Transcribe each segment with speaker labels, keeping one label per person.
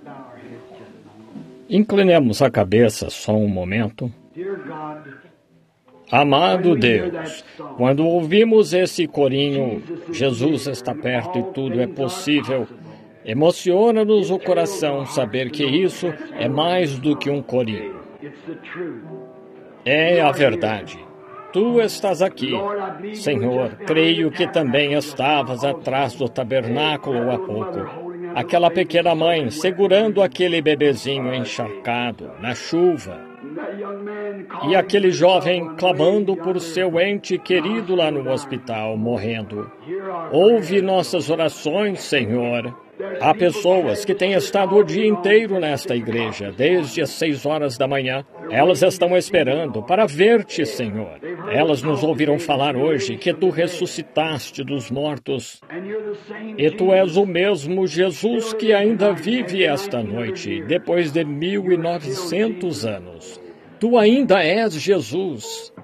Speaker 1: Inclinemos a cabeça só um momento. Amado Deus, quando ouvimos esse corinho, Jesus está perto e tudo é possível, emociona-nos o coração saber que isso é mais do que um corinho. É a verdade. Tu estás aqui. Senhor, creio que também estavas atrás do tabernáculo há pouco. Aquela pequena mãe segurando aquele bebezinho encharcado na chuva. E aquele jovem clamando por seu ente querido lá no hospital, morrendo. Ouve nossas orações, Senhor. Há pessoas que têm estado o dia inteiro nesta igreja, desde as 6 horas da manhã. Elas estão esperando para ver-te, Senhor. Elas nos ouviram falar hoje que tu ressuscitaste dos mortos. E tu és o mesmo Jesus que ainda vive esta noite, depois de 1900 anos. Tu ainda és Jesus.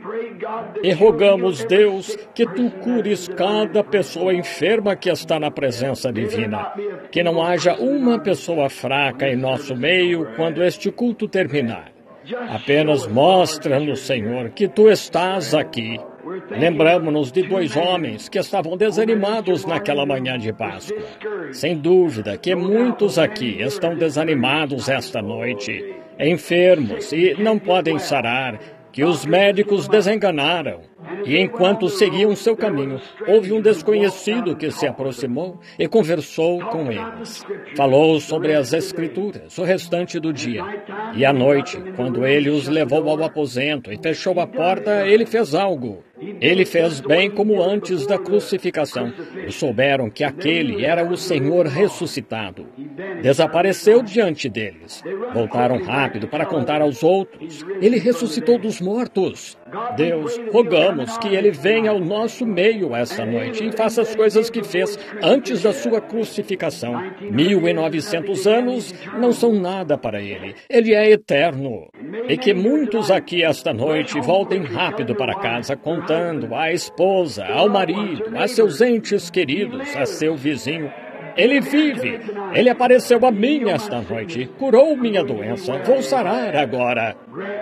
Speaker 1: E rogamos, Deus, que tu cures cada pessoa enferma que está na presença divina. Que não haja uma pessoa fraca em nosso meio quando este culto terminar. Apenas mostra-nos, Senhor, que tu estás aqui. Lembramos-nos de 2 homens que estavam desanimados naquela manhã de Páscoa. Sem dúvida que muitos aqui estão desanimados esta noite, enfermos e não podem sarar, que os médicos desenganaram. E enquanto seguiam seu caminho, houve um desconhecido que se aproximou e conversou com eles. Falou sobre as Escrituras o restante do dia. E à noite, quando ele os levou ao aposento e fechou a porta, ele fez algo. Ele fez bem como antes da crucificação. E souberam que aquele era o Senhor ressuscitado. Desapareceu diante deles. Voltaram rápido para contar aos outros. Ele ressuscitou dos mortos. Deus, rogamos que ele venha ao nosso meio esta noite e faça as coisas que fez antes da sua crucificação. 1900 anos não são nada para ele. Ele é eterno. E que muitos aqui esta noite voltem rápido para casa contando à esposa, ao marido, a seus entes queridos, a seu vizinho. Ele vive. Ele apareceu a mim esta noite. Curou minha doença. Vou sarar agora.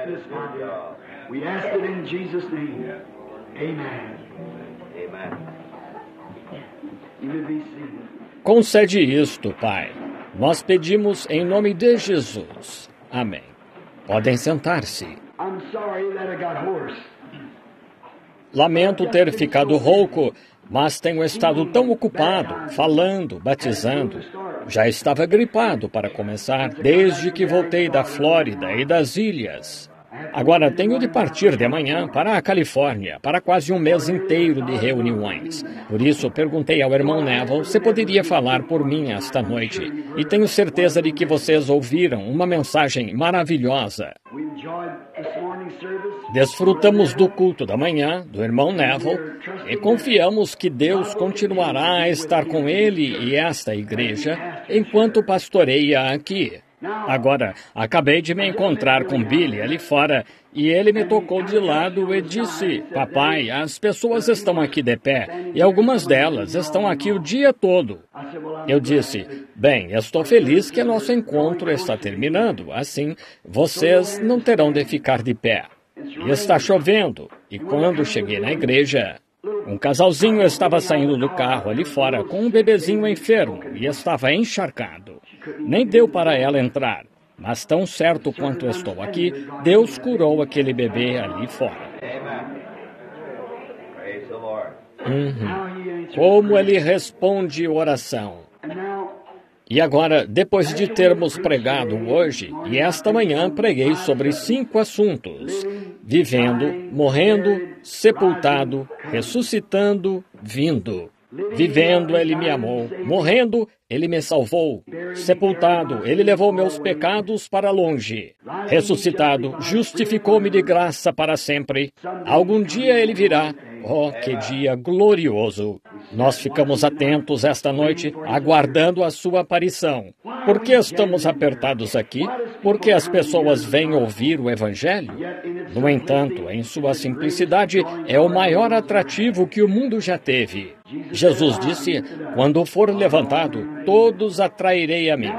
Speaker 2: We ask it in Jesus' name. Amen. Amen. You may be seated.
Speaker 1: Concede isto, Pai. Nós pedimos em nome de Jesus. Amém. Podem sentar-se.
Speaker 2: I'm sorry that I got hoarse.
Speaker 1: Lamento ter ficado rouco, mas tenho estado tão ocupado, falando, batizando. Já estava gripado para começar, desde que voltei da Flórida e das ilhas. Agora tenho de partir de manhã para a Califórnia, para quase um mês inteiro de reuniões. Por isso, perguntei ao irmão Neville se poderia falar por mim esta noite. E tenho certeza de que vocês ouviram uma mensagem maravilhosa. Desfrutamos do culto da manhã, do irmão Neville, e confiamos que Deus continuará a estar com ele e esta igreja enquanto pastoreia aqui. Agora, acabei de me encontrar com Billy ali fora e ele me tocou de lado e disse: Papai, as pessoas estão aqui de pé e algumas delas estão aqui o dia todo. Eu disse: bem, estou feliz que nosso encontro está terminando, assim vocês não terão de ficar de pé. E está chovendo, e quando cheguei na igreja, um casalzinho estava saindo do carro ali fora com um bebezinho enfermo e estava encharcado. Nem deu para ela entrar, mas tão certo quanto estou aqui, Deus curou aquele bebê ali fora. Como ele responde oração. E agora, depois de termos pregado hoje, e esta manhã preguei sobre 5 assuntos: vivendo, morrendo, sepultado, ressuscitando, vindo. Vivendo, ele me amou. Morrendo, ele me salvou. Sepultado, ele levou meus pecados para longe. Ressuscitado, justificou-me de graça para sempre. Algum dia ele virá. Oh, que dia glorioso! Nós ficamos atentos esta noite, aguardando a sua aparição. Por que estamos apertados aqui? Porque as pessoas vêm ouvir o Evangelho? No entanto, em sua simplicidade, é o maior atrativo que o mundo já teve. Jesus disse: quando for levantado, todos atrairei a mim.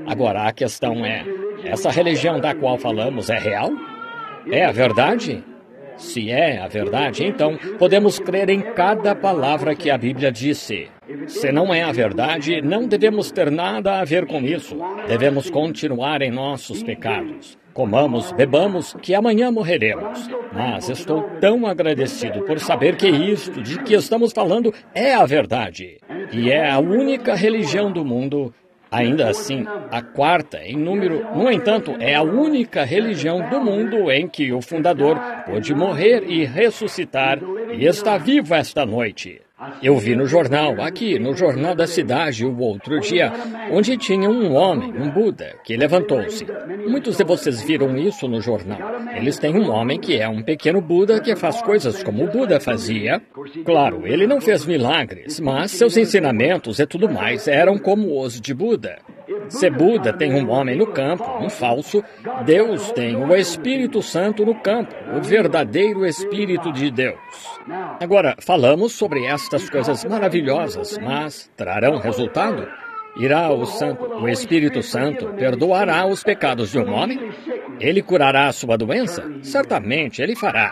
Speaker 1: Agora, a questão é, essa religião da qual falamos é real? É a verdade? Se é a verdade, então podemos crer em cada palavra que a Bíblia disse. Se não é a verdade, não devemos ter nada a ver com isso. Devemos continuar em nossos pecados. Comamos, bebamos, que amanhã morreremos. Mas estou tão agradecido por saber que isto de que estamos falando é a verdade. E é a única religião do mundo. Ainda assim, a quarta em número, no entanto, é a única religião do mundo em que o fundador pôde morrer e ressuscitar e está vivo esta noite. Eu vi no jornal, aqui, no Jornal da Cidade, o outro dia, onde tinha um homem, um Buda, que levantou-se. Muitos de vocês viram isso no jornal. Eles têm um homem que é um pequeno Buda que faz coisas como o Buda fazia. Claro, ele não fez milagres, mas seus ensinamentos e tudo mais eram como os de Buda. Se Buda tem um homem no campo, um falso, Deus tem o Espírito Santo no campo, o verdadeiro Espírito de Deus. Agora, falamos sobre estas coisas maravilhosas, mas trarão resultado? Irá o Espírito Santo perdoará os pecados de um homem? Ele curará a sua doença? Certamente ele fará.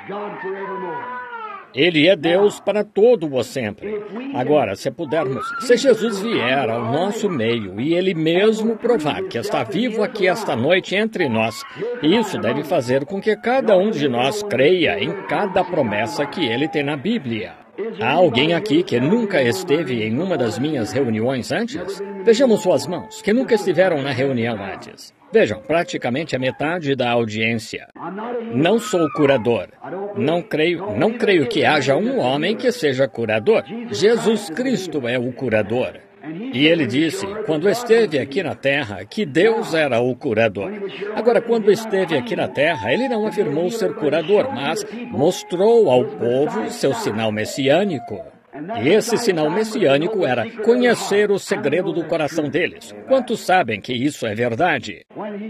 Speaker 1: Ele é Deus para todo o sempre. Agora, se pudermos, se Jesus vier ao nosso meio e Ele mesmo provar que está vivo aqui esta noite entre nós, isso deve fazer com que cada um de nós creia em cada promessa que Ele tem na Bíblia. Há alguém aqui que nunca esteve em uma das minhas reuniões antes? Vejamos suas mãos, que nunca estiveram na reunião antes. Vejam, praticamente a metade da audiência. Não sou curador. Não creio que haja um homem que seja curador. Jesus Cristo é o curador. E ele disse, quando esteve aqui na terra, que Deus era o curador. Agora, quando esteve aqui na terra, ele não afirmou ser curador, mas mostrou ao povo seu sinal messiânico. E esse sinal messiânico era conhecer o segredo do coração deles. Quantos sabem que isso é verdade?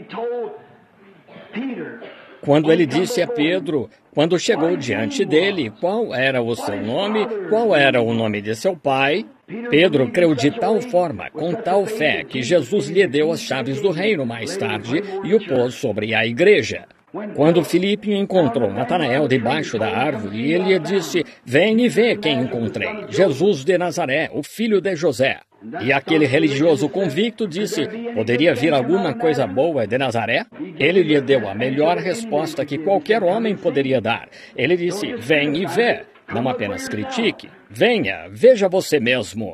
Speaker 1: Quando ele disse a Pedro, quando chegou diante dele, qual era o seu nome, qual era o nome de seu pai, Pedro creu de tal forma, com tal fé, que Jesus lhe deu as chaves do reino mais tarde e o pôs sobre a igreja. Quando Filipe encontrou Natanael debaixo da árvore, ele lhe disse, vem e vê quem encontrei, Jesus de Nazaré, o filho de José. E aquele religioso convicto disse, poderia vir alguma coisa boa de Nazaré? Ele lhe deu a melhor resposta que qualquer homem poderia dar. Ele disse, vem e vê, não apenas critique, venha, veja você mesmo.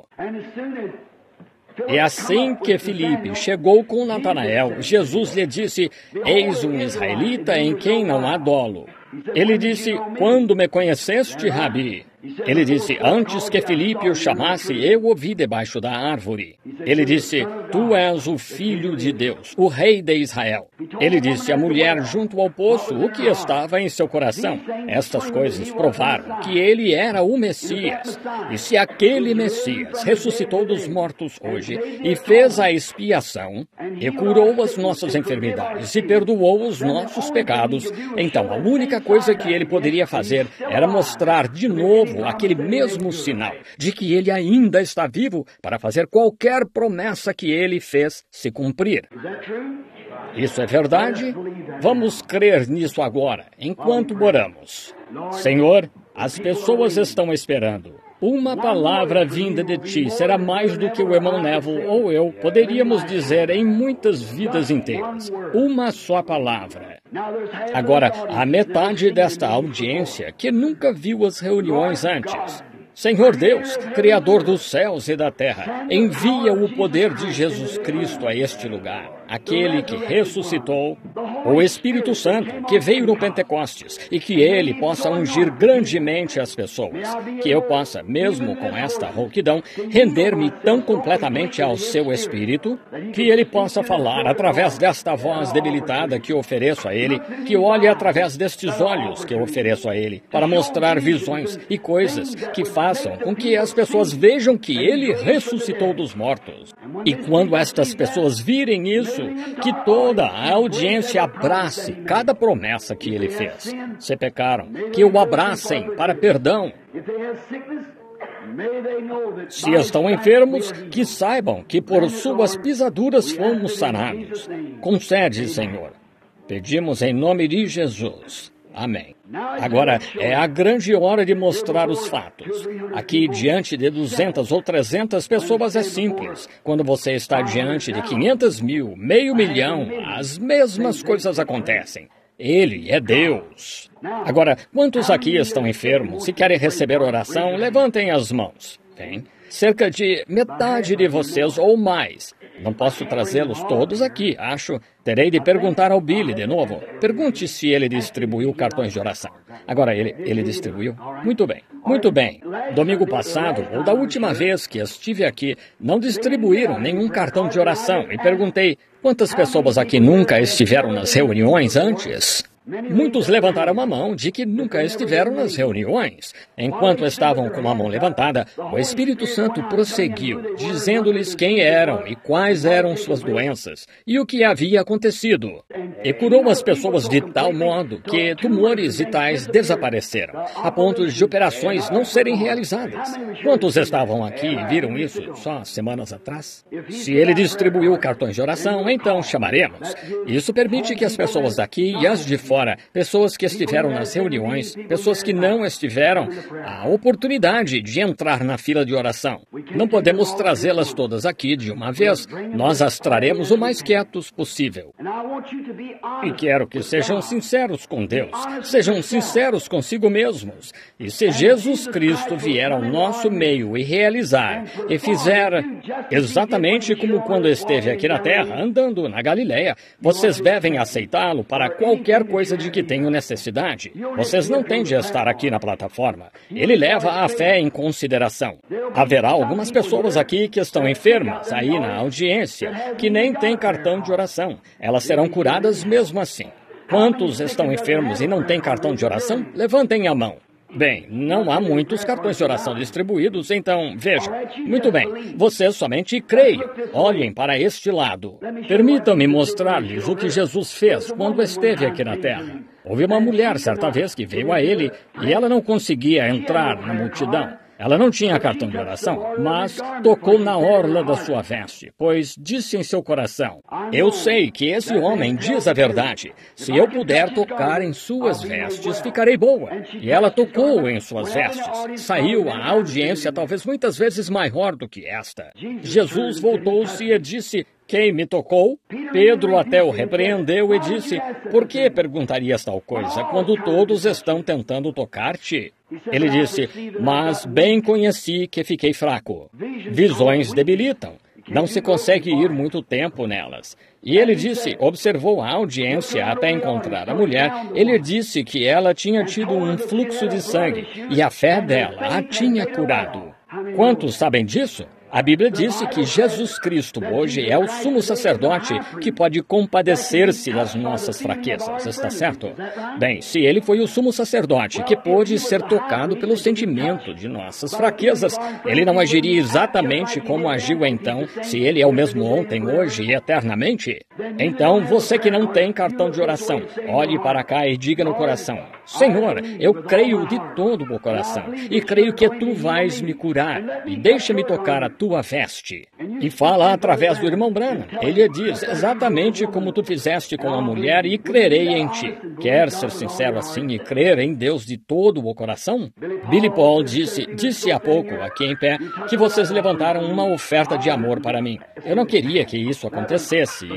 Speaker 1: E assim que Filipe chegou com Natanael, Jesus lhe disse, eis um israelita em quem não há dolo. Ele disse, quando me conheceste, Rabi? Ele disse, antes que Filipe o chamasse, eu o vi debaixo da árvore. Ele disse, tu és o Filho de Deus, o Rei de Israel. Ele disse à mulher junto ao poço o que estava em seu coração. Estas coisas provaram que ele era o Messias. E se aquele Messias ressuscitou dos mortos hoje e fez a expiação, e curou as nossas enfermidades e perdoou os nossos pecados, então a única coisa que ele poderia fazer era mostrar de novo aquele mesmo sinal de que ele ainda está vivo para fazer qualquer promessa que ele fez se cumprir. Isso é verdade? Vamos crer nisso agora, enquanto oramos. Senhor, as pessoas estão esperando. Uma palavra vinda de ti será mais do que o irmão Neville ou eu poderíamos dizer em muitas vidas inteiras. Uma só palavra. Agora, a metade desta audiência que nunca viu as reuniões antes. Senhor Deus, Criador dos céus e da terra, envia o poder de Jesus Cristo a este lugar. Aquele que ressuscitou, o Espírito Santo, que veio no Pentecostes, e que ele possa ungir grandemente as pessoas. Que eu possa, mesmo com esta rouquidão, render-me tão completamente ao seu Espírito, que ele possa falar através desta voz debilitada que ofereço a ele, que olhe através destes olhos que ofereço a ele, para mostrar visões e coisas que façam com que as pessoas vejam que ele ressuscitou dos mortos. E quando estas pessoas virem isso, que toda a audiência abrace cada promessa que ele fez. Se pecaram, que o abracem para perdão. Se estão enfermos, que saibam que por suas pisaduras fomos sanados. Concede, Senhor. Pedimos em nome de Jesus. Amém. Agora é a grande hora de mostrar os fatos. Aqui, diante de 200 ou 300 pessoas é simples. Quando você está diante de 500 mil, 500 mil, as mesmas coisas acontecem. Ele é Deus. Agora, quantos aqui estão enfermos e querem receber oração, levantem as mãos. Bem, cerca de metade de vocês ou mais. Não posso trazê-los todos aqui, acho. Terei de perguntar ao Billy de novo. Pergunte se ele distribuiu cartões de oração. Agora, ele distribuiu? Muito bem, muito bem. Domingo passado, ou da última vez que estive aqui, não distribuíram nenhum cartão de oração. E perguntei, quantas pessoas aqui nunca estiveram nas reuniões antes? Muitos levantaram a mão de que nunca estiveram nas reuniões. Enquanto estavam com a mão levantada, o Espírito Santo prosseguiu, dizendo-lhes quem eram e quais eram suas doenças e o que havia acontecido. E curou as pessoas de tal modo que tumores e tais desapareceram, a ponto de operações não serem realizadas. Quantos estavam aqui e viram isso só semanas atrás? Se ele distribuiu cartões de oração, então chamaremos. Isso permite que as pessoas daqui e as de fora, pessoas que estiveram nas reuniões, pessoas que não estiveram, a oportunidade de entrar na fila de oração. Não podemos trazê-las todas aqui de uma vez. Nós as traremos o mais quietos possível. E quero que sejam sinceros com Deus. Sejam sinceros consigo mesmos. E se Jesus Cristo vier ao nosso meio e realizar, e fizer exatamente como quando esteve aqui na terra, andando na Galileia, vocês devem aceitá-lo para qualquer coisa de que tenham necessidade. Vocês não têm de estar aqui na plataforma. Ele leva a fé em consideração. Haverá algumas pessoas aqui que estão enfermas, aí na audiência, que nem têm cartão de oração. Elas serão curadas mesmo assim. Quantos estão enfermos e não têm cartão de oração? Levantem a mão. Bem, não há muitos cartões de oração distribuídos, então, vejam. Muito bem, vocês somente creiam. Olhem para este lado. Permitam-me mostrar-lhes o que Jesus fez quando esteve aqui na terra. Houve uma mulher, certa vez, que veio a ele e ela não conseguia entrar na multidão. Ela não tinha cartão de oração, mas tocou na orla da sua veste, pois disse em seu coração, eu sei que esse homem diz a verdade. Se eu puder tocar em suas vestes, ficarei boa. E ela tocou em suas vestes. Saiu a audiência talvez muitas vezes maior do que esta. Jesus voltou-se e disse, quem me tocou? Pedro até o repreendeu e disse, por que perguntarias tal coisa quando todos estão tentando tocar-te? Ele disse, mas bem conheci que fiquei fraco. Visões debilitam. Não se consegue ir muito tempo nelas. E ele disse, observou a audiência até encontrar a mulher, ele disse que ela tinha tido um fluxo de sangue e a fé dela a tinha curado. Quantos sabem disso? A Bíblia disse que Jesus Cristo hoje é o sumo sacerdote que pode compadecer-se das nossas fraquezas, está certo? Bem, se ele foi o sumo sacerdote que pôde ser tocado pelo sentimento de nossas fraquezas, ele não agiria exatamente como agiu então, se ele é o mesmo ontem, hoje e eternamente? Então, você que não tem cartão de oração, olhe para cá e diga no coração, Senhor, eu creio de todo o meu coração e creio que tu vais me curar e deixa-me tocar a tua veste. E fala através do irmão Branham. Ele diz, exatamente como tu fizeste com a mulher e crerei em ti. Quer ser sincero assim e crer em Deus de todo o coração? Billy Paul disse há pouco, aqui em pé, que vocês levantaram uma oferta de amor para mim. Eu não queria que isso acontecesse,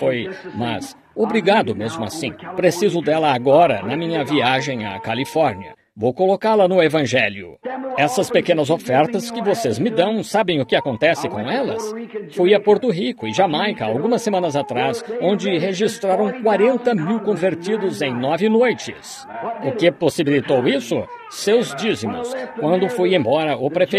Speaker 1: mas obrigado mesmo assim. Preciso dela agora na minha viagem à Califórnia. Vou colocá-la no Evangelho. Essas pequenas ofertas que vocês me dão, sabem o que acontece com elas? Fui a Porto Rico e Jamaica algumas semanas atrás, onde registraram 40 mil convertidos em 9 noites. O que possibilitou isso? Seus dízimos. Quando fui embora,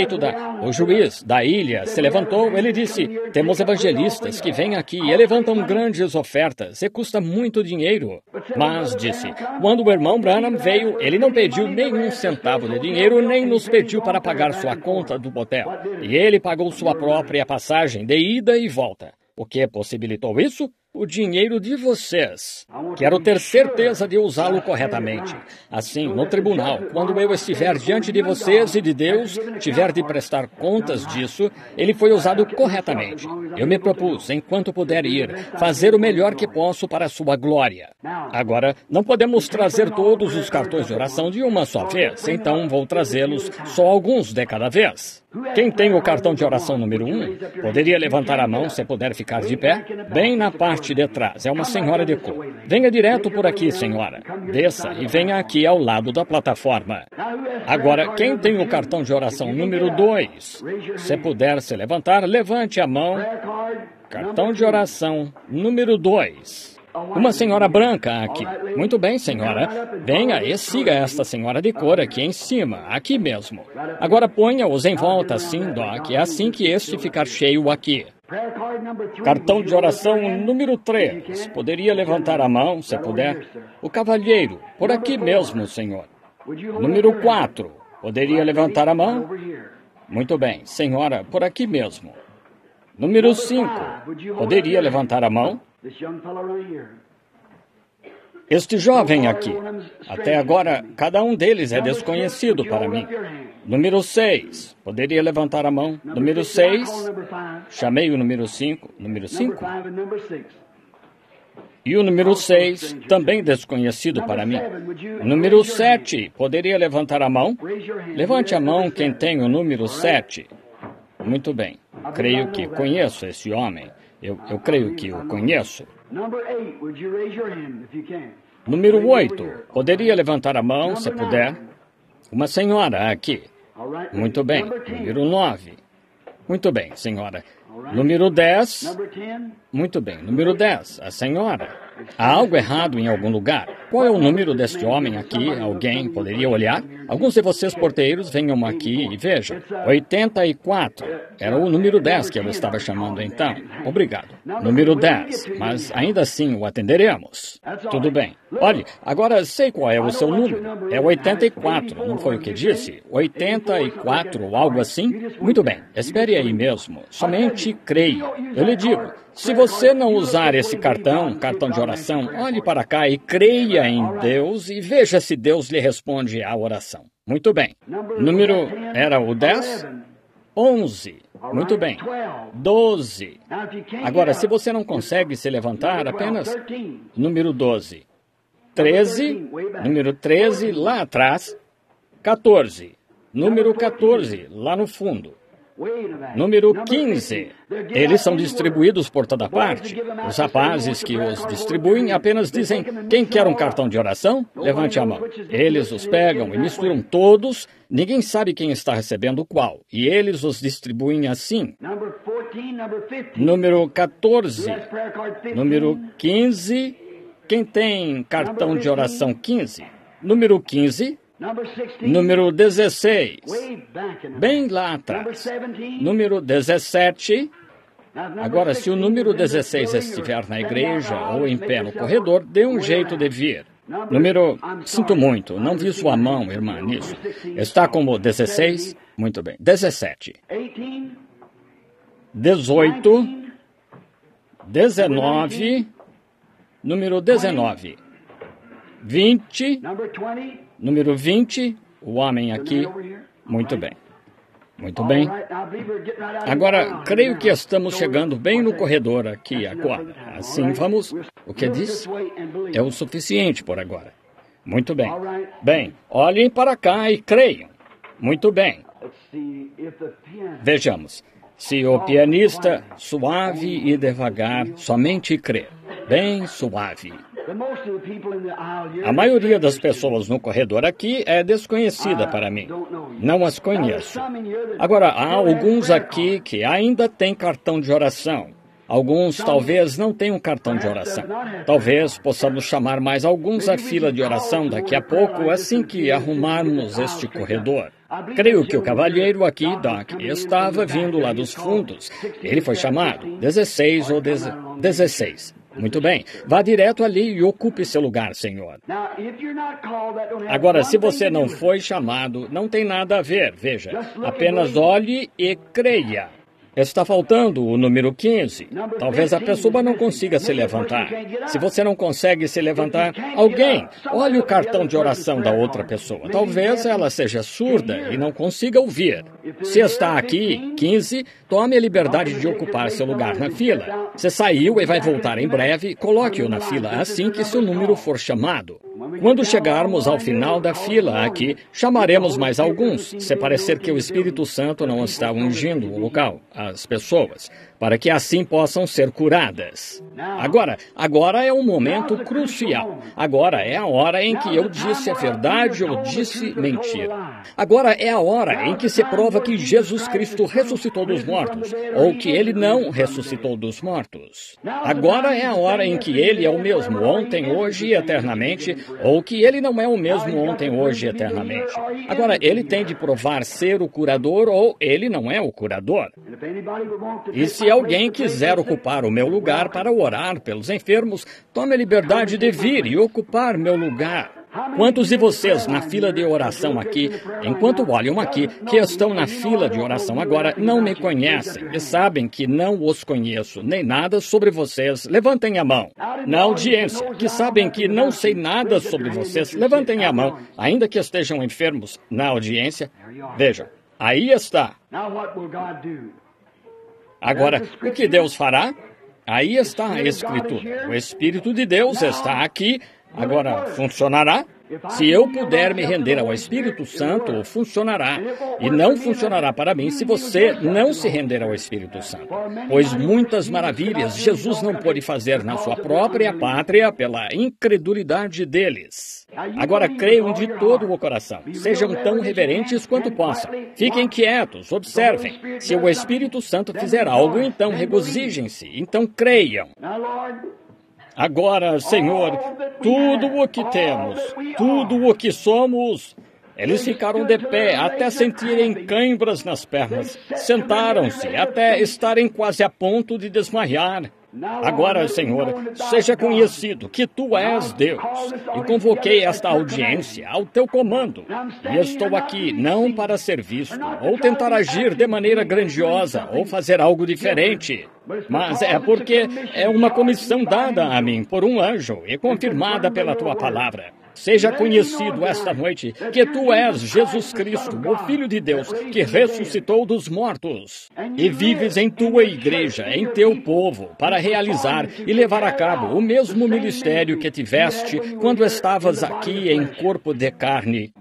Speaker 1: o juiz da ilha se levantou, ele disse, temos evangelistas que vêm aqui e levantam grandes ofertas, e custa muito dinheiro. Mas, disse, quando o irmão Branham veio, ele não pediu nenhum centavo de dinheiro, nem nos pediu para pagar sua conta do hotel. E ele pagou sua própria passagem de ida e volta. O que possibilitou isso? o dinheiro de vocês. Quero ter certeza de usá-lo corretamente. Assim, no tribunal, quando eu estiver diante de vocês e de Deus, tiver de prestar contas disso, ele foi usado corretamente. Eu me propus, enquanto puder ir, fazer o melhor que posso para a sua glória. Agora, não podemos trazer todos os cartões de oração de uma só vez, então vou trazê-los só alguns de cada vez. Quem tem o cartão de oração número 1, poderia levantar a mão se puder ficar de pé, bem na parte de trás. É uma senhora de cor. Venha direto por aqui, senhora. Desça e venha aqui ao lado da plataforma. Agora, quem tem o cartão de oração número 2, se puder se levantar, levante a mão. Cartão de oração número 2. Uma senhora branca aqui. Muito bem, senhora. Venha e siga esta senhora de cor aqui em cima, aqui mesmo. Agora ponha-os em volta assim, Doc. É assim que este ficar cheio aqui. Cartão de oração número 3. Poderia levantar a mão, se puder. O cavalheiro, por aqui mesmo, senhor. Número 4. Poderia levantar a mão? Muito bem, senhora, por aqui mesmo. Número 5. Poderia levantar a mão? Este jovem aqui. Até agora, cada um deles é desconhecido para mim. Número 6. Poderia levantar a mão? Número 6. Chamei o número 5. Número 5. E o número 6, também desconhecido para mim. Número 7. Poderia levantar a mão? Levante a mão quem tem o número 7. Muito bem. Creio que conheço esse homem. Eu creio que o conheço. Número 8. Poderia levantar a mão, se puder. Uma senhora aqui. Muito bem. Número 9. Muito bem, senhora. Número 10. Muito bem. Número 10. A senhora. Há algo errado em algum lugar. Qual é o número deste homem aqui? Alguém poderia olhar? Alguns de vocês, porteiros, venham aqui e vejam. 84. Era o número 10 que eu estava chamando então. Obrigado. Número 10. Mas ainda assim o atenderemos. Tudo bem. Olhe, agora sei qual é o seu número. É 84, não foi o que disse? 84 ou algo assim? Muito bem. Espere aí mesmo. Somente creia. Eu lhe digo, se você não usar esse cartão de oração, olhe para cá e creia em Deus e veja se Deus lhe responde à oração. Muito bem. Número era o 10? 11. Muito bem. 12. Agora, se você não consegue se levantar, apenas número 12. 13. Número 13, lá atrás. 14. Número 14, lá no fundo. Número 15. Eles são distribuídos por toda parte. Os rapazes que os distribuem apenas dizem: quem quer um cartão de oração? Levante a mão. Eles os pegam e misturam todos. Ninguém sabe quem está recebendo qual. E eles os distribuem assim. Número 14. Número 15. Quem tem cartão de oração 15? Número 15. Número 16, bem lá atrás. Número 17. Agora, se o número 16 estiver na igreja ou em pé no corredor, dê um jeito de vir. Número, sinto muito, não vi sua mão, irmã, nisso. Está como 16? Muito bem. 17. 18. 19. Número 19. 20. Número 20, o homem aqui. Muito bem. Muito bem. Agora, creio que estamos chegando bem no corredor aqui agora. Assim, vamos... O que diz? É o suficiente por agora. Muito bem. Bem, olhem para cá e creiam. Muito bem. Vejamos. Se o pianista, suave e devagar, somente crer. Bem suave. A maioria das pessoas no corredor aqui é desconhecida para mim. Não as conheço. Agora, há alguns aqui que ainda têm cartão de oração. Alguns talvez não tenham cartão de oração. Talvez possamos chamar mais alguns à fila de oração daqui a pouco, assim que arrumarmos este corredor. Creio que o cavalheiro aqui, Doc, estava vindo lá dos fundos. Ele foi chamado 16 ou 16. Muito bem. Vá direto ali e ocupe seu lugar, senhor. Agora, se você não foi chamado, não tem nada a ver. Veja, apenas olhe e creia. Está faltando o número 15. Talvez a pessoa não consiga se levantar. Se você não consegue se levantar, alguém olhe o cartão de oração da outra pessoa. Talvez ela seja surda e não consiga ouvir. Se está aqui, 15, tome a liberdade de ocupar seu lugar na fila. Você saiu e vai voltar em breve, coloque-o na fila assim que seu número for chamado. Quando chegarmos ao final da fila aqui, chamaremos mais alguns, se parecer que o Espírito Santo não está ungindo o local, as pessoas, para que assim possam ser curadas. Agora é um momento crucial. Agora é a hora em que eu disse a verdade ou disse mentira. Agora é a hora em que se prova que Jesus Cristo ressuscitou dos mortos, ou que Ele não ressuscitou dos mortos. Agora é a hora em que Ele é o mesmo ontem, hoje e eternamente, ou que Ele não é o mesmo ontem, hoje e eternamente. Agora, Ele tem de provar ser o curador ou Ele não é o curador. E se alguém quiser ocupar o meu lugar para orar pelos enfermos, tome a liberdade de vir e ocupar meu lugar. Quantos de vocês na fila de oração aqui, enquanto olham aqui, que estão na fila de oração agora, não me conhecem e sabem que não os conheço, nem nada sobre vocês? Levantem a mão. Na audiência, que sabem que não sei nada sobre vocês, levantem a mão, ainda que estejam enfermos. Na audiência, vejam, aí está. Agora, o que Deus fará? Aí está a Escritura. O Espírito de Deus está aqui. Agora, funcionará? Se eu puder me render ao Espírito Santo, funcionará. E não funcionará para mim se você não se render ao Espírito Santo. Pois muitas maravilhas Jesus não pôde fazer na sua própria pátria pela incredulidade deles. Agora creiam de todo o coração. Sejam tão reverentes quanto possam. Fiquem quietos, observem. Se o Espírito Santo fizer algo, então regozijem-se. Então creiam. Agora, Senhor, tudo o que temos, tudo o que somos, eles ficaram de pé até sentirem cãibras nas pernas, sentaram-se até estarem quase a ponto de desmaiar. Agora, Senhor, seja conhecido que Tu és Deus, e convoquei esta audiência ao Teu comando, e estou aqui não para ser visto, ou tentar agir de maneira grandiosa, ou fazer algo diferente, mas é porque é uma comissão dada a mim por um anjo e confirmada pela Tua palavra. Seja conhecido esta noite que Tu és Jesus Cristo, o Filho de Deus, que ressuscitou dos mortos. E vives em Tua igreja, em Teu povo, para realizar e levar a cabo o mesmo ministério que tiveste quando estavas aqui em corpo de carne.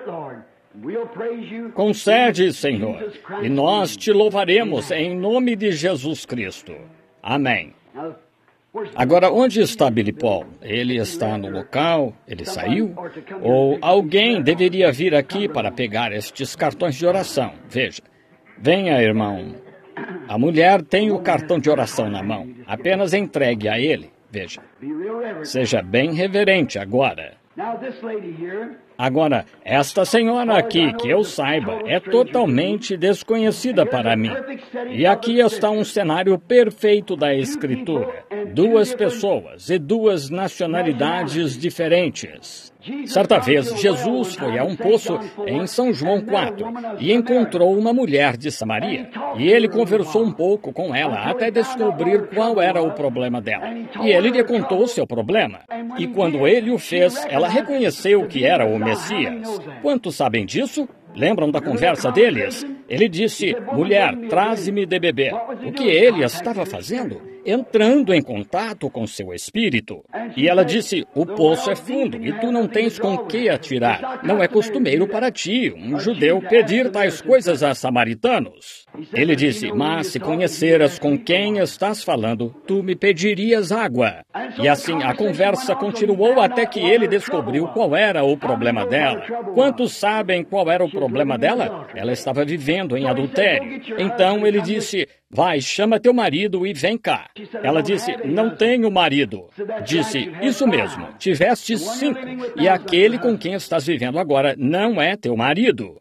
Speaker 1: Concede, Senhor, e nós Te louvaremos em nome de Jesus Cristo. Amém. Agora, onde está Billy Paul? Ele está no local? Ele saiu? Ou alguém deveria vir aqui para pegar estes cartões de oração? Veja. Venha, irmão. A mulher tem o cartão de oração na mão. Apenas entregue a ele. Veja. Seja bem reverente agora. Agora, esta senhora aqui, que eu saiba, é totalmente desconhecida para mim. E aqui está um cenário perfeito da Escritura. 2 pessoas e 2 nacionalidades diferentes. Certa vez, Jesus foi a um poço em São João 4 e encontrou uma mulher de Samaria. E ele conversou um pouco com ela até descobrir qual era o problema dela. E ele lhe contou seu problema. E quando ele o fez, ela reconheceu que era o Messias. Quantos sabem disso? Lembram da conversa deles? Ele disse, mulher, traze-me de beber. O que ele estava fazendo? Entrando em contato com seu espírito. E ela disse, o poço é fundo e tu não tens com que atirar. Não é costumeiro para ti, um judeu, pedir tais coisas a samaritanos. Ele disse, mas se conheceras com quem estás falando, tu me pedirias água. E assim a conversa continuou até que ele descobriu qual era o problema dela. Quantos sabem qual era o problema dela? Ela estava vivendo em adultério. Então ele disse, vai, chama teu marido e vem cá. Ela disse, não tenho marido. Disse, isso mesmo, tiveste 5, e aquele com quem estás vivendo agora não é teu marido.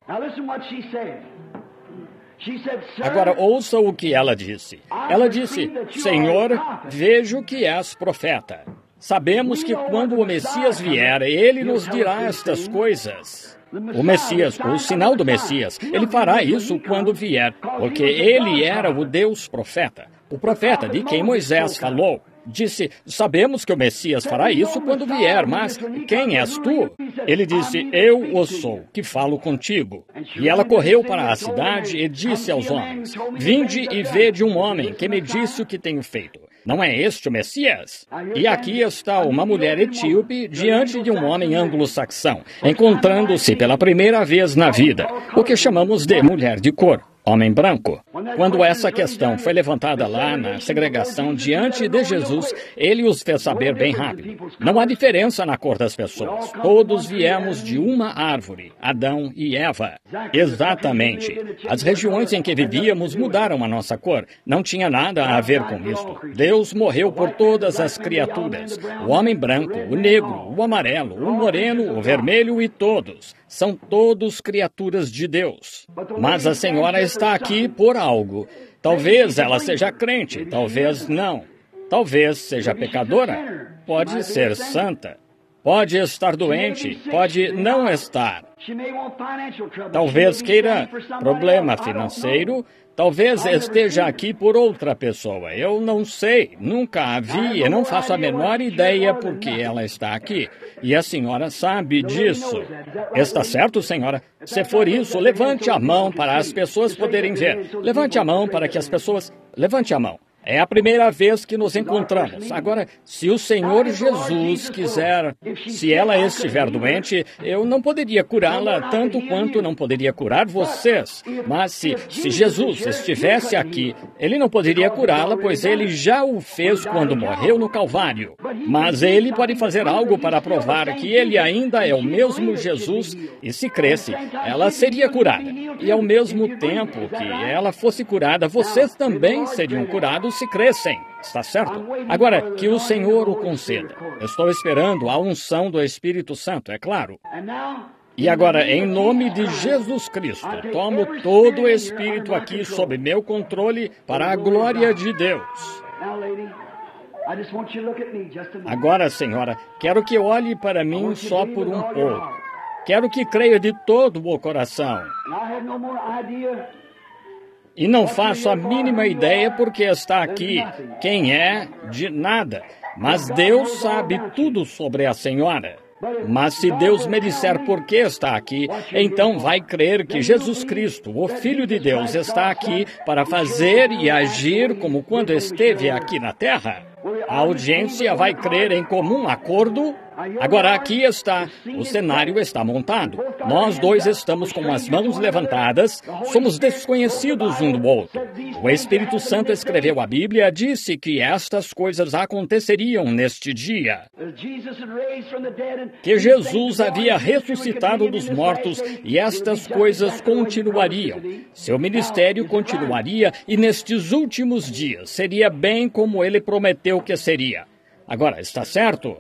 Speaker 1: Agora ouça o que ela disse. Ela disse, Senhor, vejo que és profeta. Sabemos que quando o Messias vier, ele nos dirá estas coisas. O Messias, o sinal do Messias, ele fará isso quando vier, porque ele era o Deus profeta, o profeta de quem Moisés falou. Disse, sabemos que o Messias fará isso quando vier, mas quem és tu? Ele disse, eu o sou, que falo contigo. E ela correu para a cidade e disse aos homens, vinde e vede um homem que me disse o que tenho feito. Não é este o Messias? E aqui está uma mulher etíope diante de um homem anglo-saxão, encontrando-se pela primeira vez na vida, o que chamamos de mulher de cor. Homem branco. Quando essa questão foi levantada lá na segregação diante de Jesus, ele os fez saber bem rápido. Não há diferença na cor das pessoas. Todos viemos de uma árvore, Adão e Eva. Exatamente. As regiões em que vivíamos mudaram a nossa cor. Não tinha nada a ver com isto. Deus morreu por todas as criaturas. O homem branco, o negro, o amarelo, o moreno, o vermelho e todos. São todos criaturas de Deus. Mas a senhora está aqui por algo. Talvez ela seja crente, talvez não. Talvez seja pecadora. Pode ser santa. Pode estar doente, pode não estar. Talvez queira problema financeiro. Talvez esteja aqui por outra pessoa. Eu não sei, nunca a vi e não faço a menor ideia por que ela está aqui. E a senhora sabe disso. Está certo, senhora? Se for isso, levante a mão para as pessoas poderem ver. Levante a mão para que as pessoas... Levante a mão. É a primeira vez que nos encontramos. Agora, se o Senhor Jesus quiser, se ela estiver doente, eu não poderia curá-la tanto quanto não poderia curar vocês. Mas se Jesus estivesse aqui, ele não poderia curá-la, pois ele já o fez quando morreu no Calvário. Mas ele pode fazer algo para provar que ele ainda é o mesmo Jesus, e se cresce, ela seria curada. E ao mesmo tempo que ela fosse curada, vocês também seriam curados se crescem. Está certo? Agora, que o Senhor o conceda. Estou esperando a unção do Espírito Santo, é claro. E agora, em nome de Jesus Cristo, tomo todo o Espírito aqui sob meu controle para a glória de Deus. Agora, senhora, quero que olhe para mim só por um pouco. Quero que creia de todo o coração. E não faço a mínima ideia porque está aqui. Quem é? De nada. Mas Deus sabe tudo sobre a senhora. Mas se Deus me disser por que está aqui, então vai crer que Jesus Cristo, o Filho de Deus, está aqui para fazer e agir como quando esteve aqui na terra. A audiência vai crer em comum acordo. Agora aqui está, o cenário está montado. Nós dois estamos com as mãos levantadas, somos desconhecidos um do outro. O Espírito Santo escreveu a Bíblia, disse que estas coisas aconteceriam neste dia. Que Jesus havia ressuscitado dos mortos e estas coisas continuariam. Seu ministério continuaria e nestes últimos dias seria bem como ele prometeu que seria. Agora, está certo?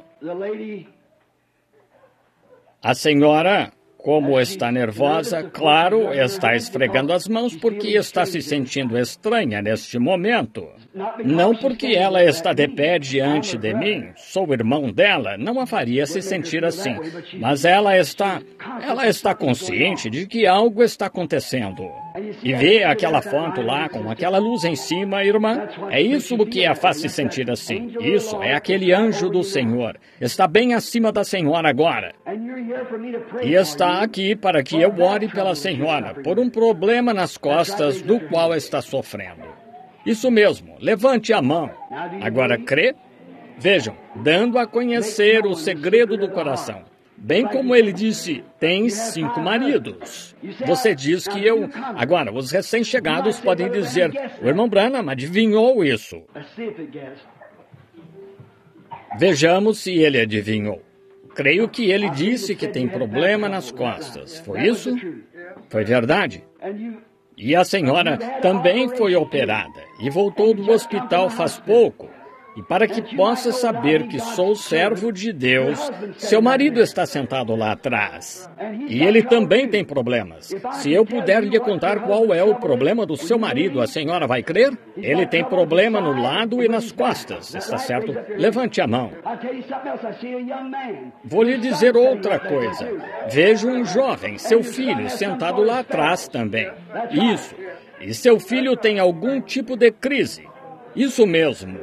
Speaker 1: A senhora, como está nervosa, claro, está esfregando as mãos porque está se sentindo estranha neste momento. Não porque ela está de pé diante de mim, sou irmão dela, não a faria se sentir assim. Mas ela está consciente de que algo está acontecendo. E vê aquela foto lá com aquela luz em cima, irmã? É isso o que a faz se sentir assim. Isso é aquele anjo do Senhor. Está bem acima da senhora agora. E está aqui para que eu ore pela senhora por um problema nas costas do qual está sofrendo. Isso mesmo, levante a mão. Agora crê? Vejam, dando a conhecer o segredo do coração. Bem como ele disse, tem 5 maridos. Você diz que eu... Agora, os recém-chegados podem dizer, o irmão Branham adivinhou isso. Vejamos se ele adivinhou. Creio que ele disse que tem problema nas costas. Foi isso? Foi verdade? E a senhora também foi operada e voltou do hospital faz pouco. E para que possa saber que sou servo de Deus, seu marido está sentado lá atrás. E ele também tem problemas. Se eu puder lhe contar qual é o problema do seu marido, a senhora vai crer? Ele tem problema no lado e nas costas, está certo? Levante a mão. Vou lhe dizer outra coisa. Vejo um jovem, seu filho, sentado lá atrás também. Isso. E seu filho tem algum tipo de crise. Isso mesmo.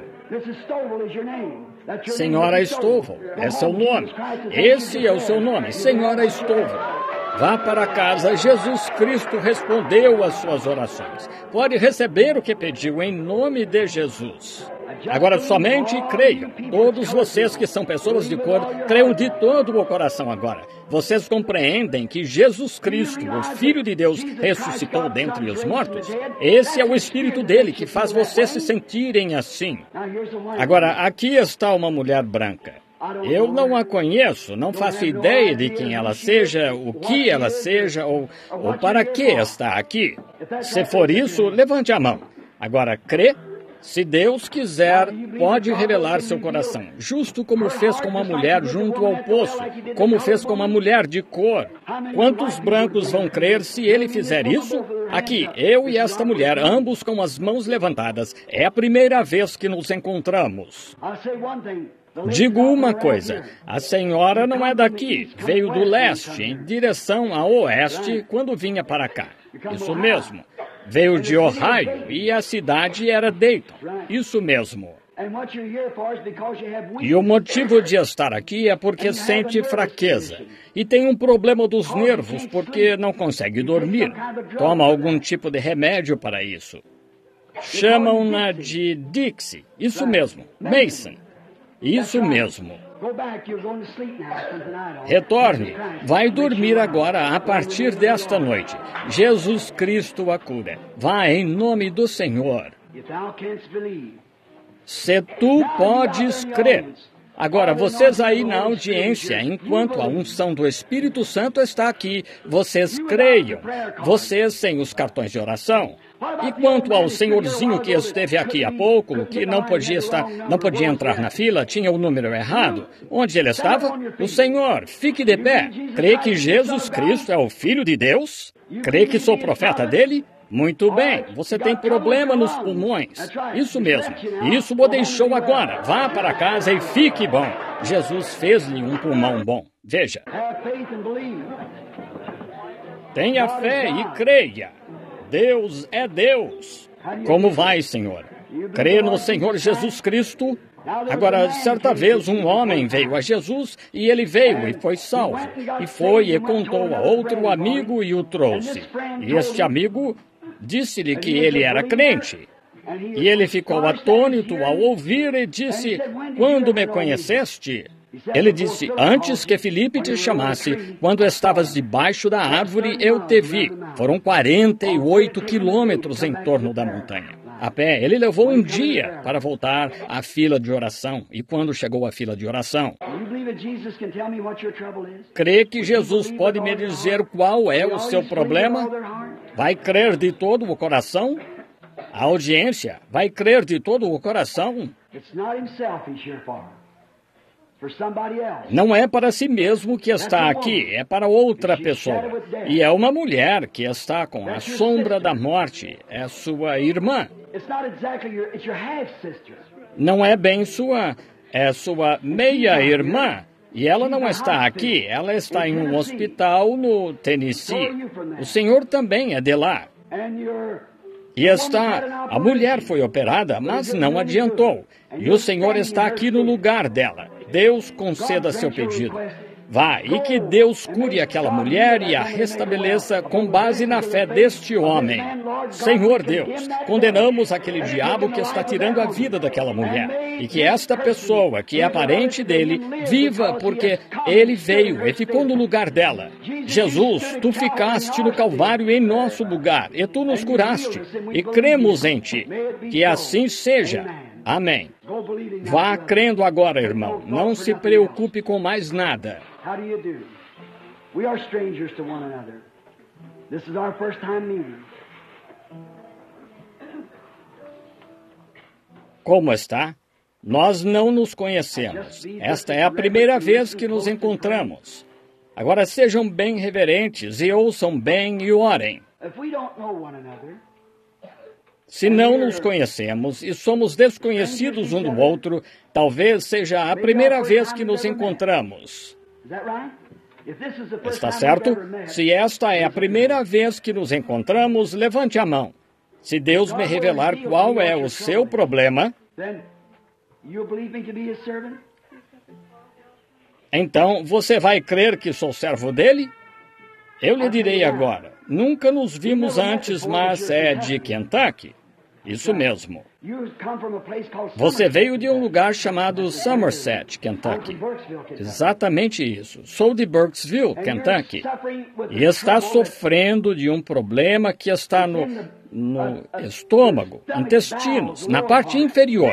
Speaker 1: Senhora Stovall, é seu nome. Esse é o seu nome, Senhora Stovall. Vá para casa, Jesus Cristo respondeu às suas orações. Pode receber o que pediu em nome de Jesus. Agora somente creiam. Todos vocês que são pessoas de cor, creiam de todo o coração agora. Vocês compreendem que Jesus Cristo, o Filho de Deus, ressuscitou dentre os mortos? Esse é o Espírito dele que faz vocês se sentirem assim. Agora, aqui está uma mulher branca. Eu não a conheço, não faço ideia de quem ela seja, o que ela seja ou para que está aqui. Se for isso, levante a mão. Agora, crê? Se Deus quiser, pode revelar seu coração, justo como fez com uma mulher junto ao poço, como fez com uma mulher de cor. Quantos brancos vão crer se ele fizer isso? Aqui, eu e esta mulher, ambos com as mãos levantadas. É a primeira vez que nos encontramos. Digo uma coisa, a senhora não é daqui, veio do leste, em direção a oeste, quando vinha para cá. Isso mesmo. Veio de Ohio e a cidade era Dayton. Isso mesmo. E o motivo de estar aqui é porque sente fraqueza. E tem um problema dos nervos porque não consegue dormir. Toma algum tipo de remédio para isso. Chamam-na de Dixie. Isso mesmo. Mason. Isso mesmo. Retorne. Vai dormir agora a partir desta noite. Jesus Cristo a cura. Vá em nome do Senhor. Se tu podes crer. Agora, vocês aí na audiência, enquanto a unção do Espírito Santo está aqui, vocês creiam. Vocês sem os cartões de oração. E quanto ao senhorzinho que esteve aqui há pouco, que não podia entrar na fila, tinha o número errado. Onde ele estava? O Senhor, fique de pé. Crê que Jesus Cristo é o Filho de Deus? Crê que sou profeta dele? Muito bem, você tem problema nos pulmões. Isso mesmo. Isso o deixou agora. Vá para casa e fique bom. Jesus fez-lhe um pulmão bom. Veja. Tenha fé e creia. Deus é Deus. Como vai, Senhor? Crê no Senhor Jesus Cristo? Agora, certa vez um homem veio a Jesus e ele veio e foi salvo. E foi e contou a outro amigo e o trouxe. E este amigo disse-lhe que ele era crente. E ele ficou atônito ao ouvir e disse: "Quando me conheceste?" Ele disse: "Antes que Filipe te chamasse, quando estavas debaixo da árvore, eu te vi." Foram 48 quilômetros em torno da montanha. A pé, ele levou um dia para voltar à fila de oração. E quando chegou à fila de oração, crê que Jesus pode me dizer qual é o seu problema? Vai crer de todo o coração? A audiência vai crer de todo o coração? Não é para si mesmo que está aqui, é para outra pessoa. E é uma mulher que está com a sombra da morte, é sua irmã. Não é bem é sua meia-irmã. E ela não está aqui, ela está em um hospital no Tennessee. O senhor também é de lá. E a mulher foi operada, mas não adiantou. E o Senhor está aqui no lugar dela. Deus conceda seu pedido. Vá, e que Deus cure aquela mulher e a restabeleça com base na fé deste homem. Senhor Deus, condenamos aquele diabo que está tirando a vida daquela mulher. E que esta pessoa, que é parente dele, viva porque ele veio e ficou no lugar dela. Jesus, tu ficaste no Calvário em nosso lugar e tu nos curaste. E cremos em ti. Que assim seja. Amém. Vá crendo agora, irmão. Não se preocupe com mais nada.
Speaker 2: How do you do? We are strangers to one another. This is our first time meeting.
Speaker 1: Como está? Nós não nos conhecemos. Esta é a primeira vez que nos encontramos. Agora sejam bem reverentes e ouçam bem e orem. Se não nos conhecemos e somos desconhecidos um do outro, talvez seja a primeira vez que nos encontramos. Está certo? Se esta é a primeira vez que nos encontramos, levante a mão. Se Deus me revelar qual é o seu problema, então você vai crer que sou servo dele? Eu lhe direi agora, nunca nos vimos antes, mas é de Kentucky. Isso mesmo. Você veio de um lugar chamado Somerset, Kentucky. Exatamente isso. Sou de Burkesville, Kentucky. E está sofrendo de um problema que está no estômago, intestinos, na parte inferior.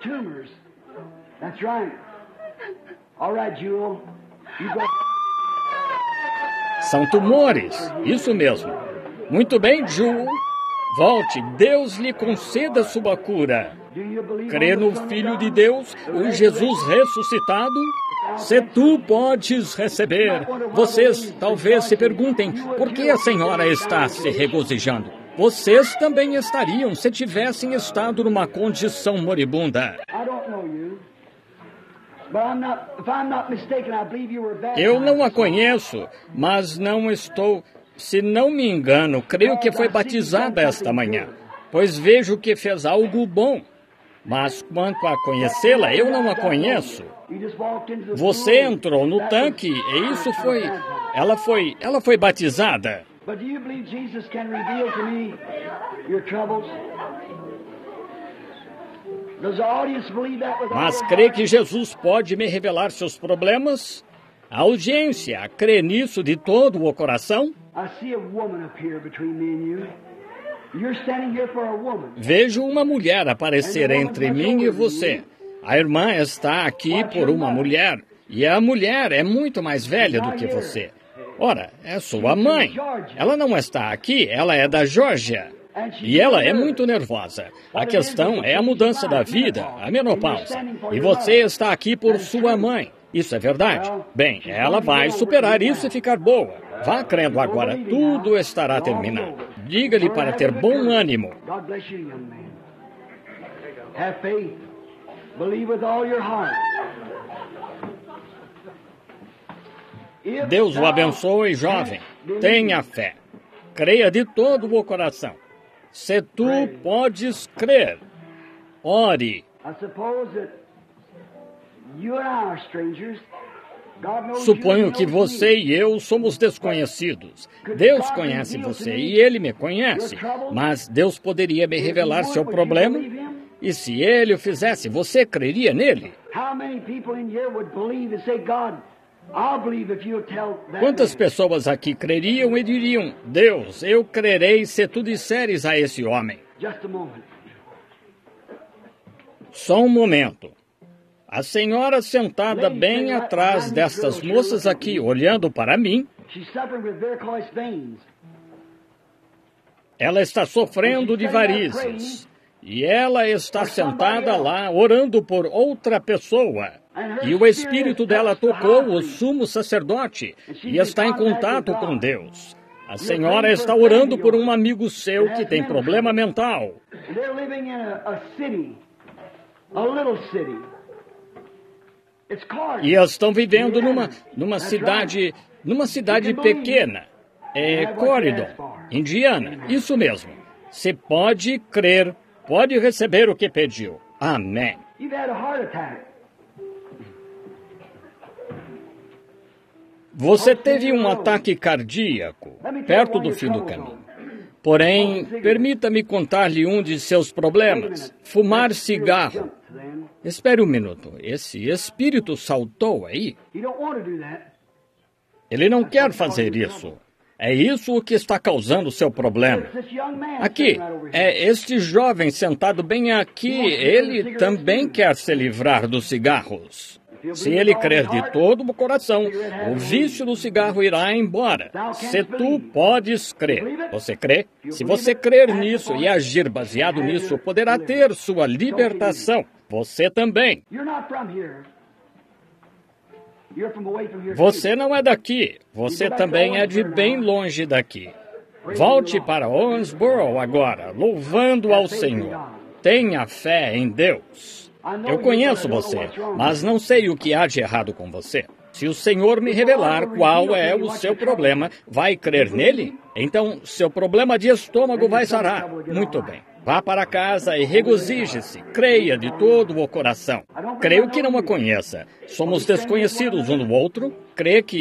Speaker 1: São tumores, isso mesmo. Muito bem, Jewel. Volte, Deus lhe conceda sua cura. Crê no Filho de Deus, o Jesus ressuscitado? Se tu podes receber. Vocês talvez se perguntem, por que a senhora está se regozijando? Vocês também estariam se tivessem estado numa condição moribunda. Eu não a conheço, mas não estou... Se não me engano, creio que foi batizada esta manhã, pois vejo que fez algo bom. Mas quanto a conhecê-la, eu não a conheço. Você entrou no tanque e isso foi... Ela foi batizada. Mas crê que Jesus pode me revelar seus problemas? A audiência crê nisso de todo o coração? Vejo uma mulher aparecer entre mim e você. A irmã está aqui por uma mulher, e a mulher é muito mais velha do que você. Ora, é sua mãe. Ela não está aqui, ela é da Geórgia. E ela é muito nervosa. A questão é a mudança da vida, a menopausa. E você está aqui por sua mãe. Isso é verdade? Bem, ela vai superar isso e ficar boa. Vá crendo agora, tudo estará terminado. Diga-lhe para ter bom ânimo. Deus o abençoe, jovem. Tenha fé. Creia de todo o coração. Se tu podes crer, ore. Suponho que você e eu somos desconhecidos. Deus conhece você e Ele me conhece. Mas Deus poderia me revelar seu problema? E se Ele o fizesse, você creria nele? Quantas pessoas aqui creriam e diriam, Deus, eu crerei se tu disseres a esse homem? Só um momento. A senhora sentada bem atrás destas moças aqui, olhando para mim, ela está sofrendo de varizes. E ela está sentada lá, orando por outra pessoa. E o espírito dela tocou o sumo sacerdote e está em contato com Deus. A senhora está orando por um amigo seu que tem problema mental. E estão vivendo numa cidade pequena. É Corridor, Indiana. Isso mesmo. Se pode crer, pode receber o que pediu. Amém. Você teve um ataque cardíaco perto do fim do caminho. Porém, permita-me contar-lhe um de seus problemas. Fumar cigarro. Espere um minuto. Esse espírito saltou aí? Ele não quer fazer isso. É isso o que está causando o seu problema. Aqui, é este jovem sentado bem aqui. Ele também quer se livrar dos cigarros. Se ele crer de todo o coração, o vício do cigarro irá embora. Se tu podes crer. Você crê? Se você crer nisso e agir baseado nisso, poderá ter sua libertação. Você também.
Speaker 2: You're not from here. You're from away from here.
Speaker 1: Você não é daqui. Você também é de bem longe daqui. Volte para Owensboro agora, louvando ao Senhor. Tenha fé em Deus. Eu conheço você, mas não sei o que há de errado com você. Se o Senhor me revelar qual é o seu problema, vai crer nele? Então, seu problema de estômago vai sarar. Muito bem. Vá para casa e regozije-se. Creia de todo o coração. Creio que não a conheça. Somos desconhecidos um do outro. Crê que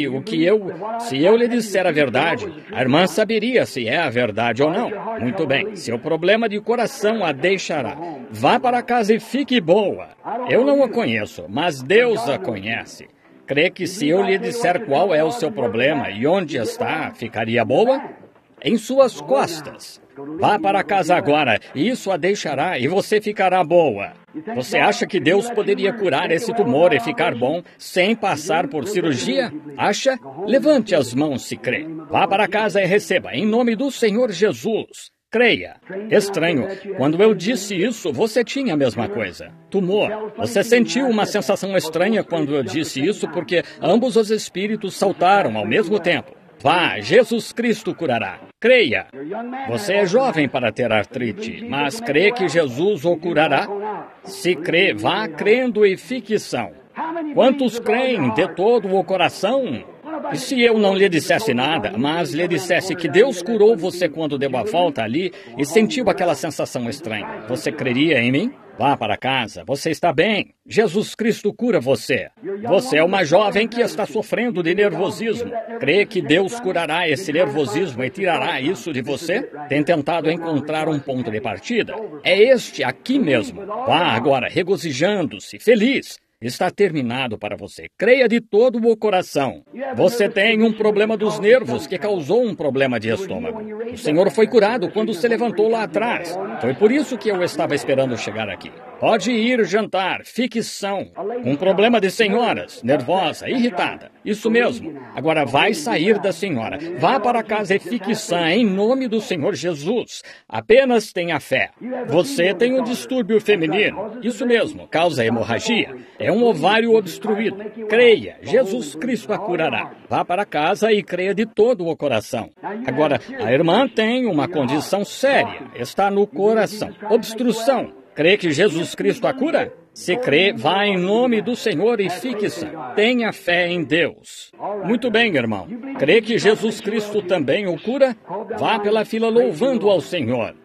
Speaker 1: se eu lhe disser a verdade, a irmã saberia se é a verdade ou não. Muito bem. Seu problema de coração a deixará. Vá para casa e fique boa. Eu não a conheço, mas Deus a conhece. Crê que se eu lhe disser qual é o seu problema e onde está, ficaria boa? Em suas costas. Vá para casa agora, e isso a deixará e você ficará boa. Você acha que Deus poderia curar esse tumor e ficar bom sem passar por cirurgia? Acha? Levante as mãos se crê. Vá para casa e receba, em nome do Senhor Jesus. Creia. Estranho, quando eu disse isso, você tinha a mesma coisa. Tumor. Você sentiu uma sensação estranha quando eu disse isso porque ambos os espíritos saltaram ao mesmo tempo. Vá, Jesus Cristo curará. Creia. Você é jovem para ter artrite, mas crê que Jesus o curará? Se crê, vá crendo e fique são. Quantos creem de todo o coração? E se eu não lhe dissesse nada, mas lhe dissesse que Deus curou você quando deu a volta ali e sentiu aquela sensação estranha, você creria em mim? Vá para casa, você está bem. Jesus Cristo cura você. Você é uma jovem que está sofrendo de nervosismo. Crê que Deus curará esse nervosismo e tirará isso de você? Tem tentado encontrar um ponto de partida? É este aqui mesmo. Vá agora, regozijando-se, feliz. Está terminado para você. Creia de todo o coração. Você tem um problema dos nervos que causou um problema de estômago. O Senhor foi curado quando se levantou lá atrás. Foi por isso que eu estava esperando chegar aqui. Pode ir jantar, fique são. Um problema de senhoras, nervosa, irritada. Isso mesmo. Agora vai sair da senhora. Vá para casa e fique sã em nome do Senhor Jesus. Apenas tenha fé. Você tem um distúrbio feminino. Isso mesmo, causa hemorragia. É um ovário obstruído. Creia, Jesus Cristo a curará. Vá para casa e creia de todo o coração. Agora, a irmã tem uma condição séria. Está no coração. Obstrução. Crê que Jesus Cristo a cura? Se crê, vá em nome do Senhor e fique sã. Tenha fé em Deus. Muito bem, irmão. Crê que Jesus Cristo também o cura? Vá pela fila louvando ao Senhor.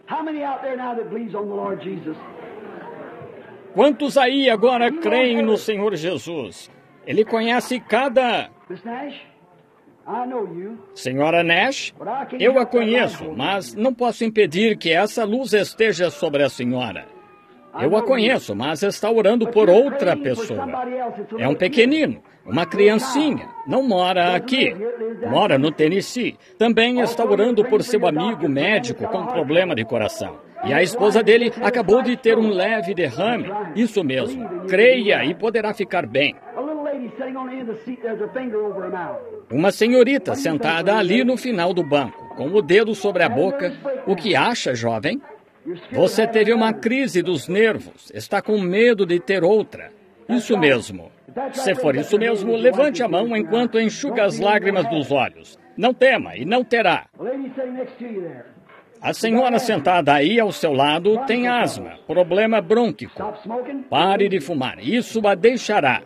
Speaker 1: Quantos aí agora creem no Senhor Jesus? Ele conhece cada... Senhora Nash, eu a conheço, mas não posso impedir que essa luz esteja sobre a senhora. Eu a conheço, mas está orando por outra pessoa. É um pequenino, uma criancinha. Não mora aqui. Mora no Tennessee. Também está orando por seu amigo médico com problema de coração. E a esposa dele acabou de ter um leve derrame. Isso mesmo. Creia e poderá ficar bem. Uma senhorita sentada ali no final do banco, com o dedo sobre a boca. O que acha, jovem? Você teve uma crise dos nervos. Está com medo de ter outra. Isso mesmo. Se for isso mesmo, levante a mão enquanto enxuga as lágrimas dos olhos. Não tema e não terá. A senhora sentada aí ao seu lado tem asma, problema brônquico. Pare de fumar. Isso a deixará.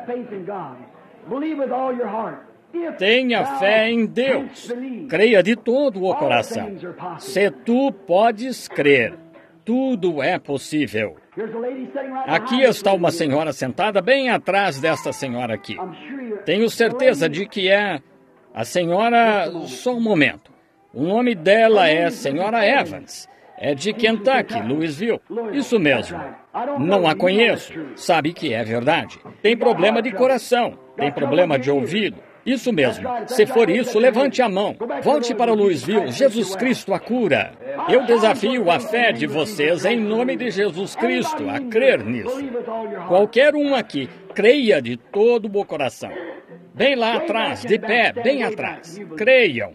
Speaker 1: Tenha fé em Deus. Creia de todo o coração. Se tu podes crer, tudo é possível. Aqui está uma senhora sentada bem atrás desta senhora aqui. Tenho certeza de que é a senhora... Só um momento. O nome dela é Senhora Evans. É de Kentucky, Louisville. Isso mesmo. Não a conheço. Sabe que é verdade. Tem problema de coração. Tem problema de ouvido. Isso mesmo. Se for isso, levante a mão. Volte para Louisville. Jesus Cristo a cura. Eu desafio a fé de vocês em nome de Jesus Cristo a crer nisso. Qualquer um aqui, creia de todo o coração. Bem lá atrás, de pé, bem atrás. Creiam.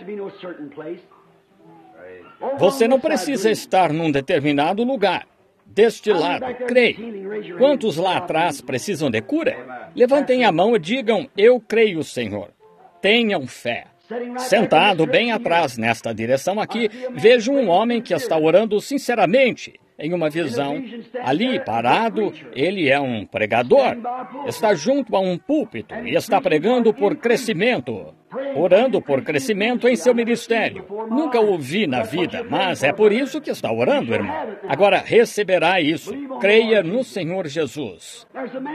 Speaker 1: Você não precisa estar num determinado lugar. deste lado, creio. Quantos lá atrás precisam de cura? Levantem a mão e digam, eu creio, Senhor. Tenham fé. Sentado bem atrás, nesta direção aqui, vejo um homem que está orando sinceramente. Em uma visão, ali, parado, ele é um pregador. Está junto a um púlpito e está pregando por crescimento. Orando por crescimento em seu ministério. Nunca o vi na vida, mas é por isso que está orando, irmão. Agora receberá isso. Creia no Senhor Jesus.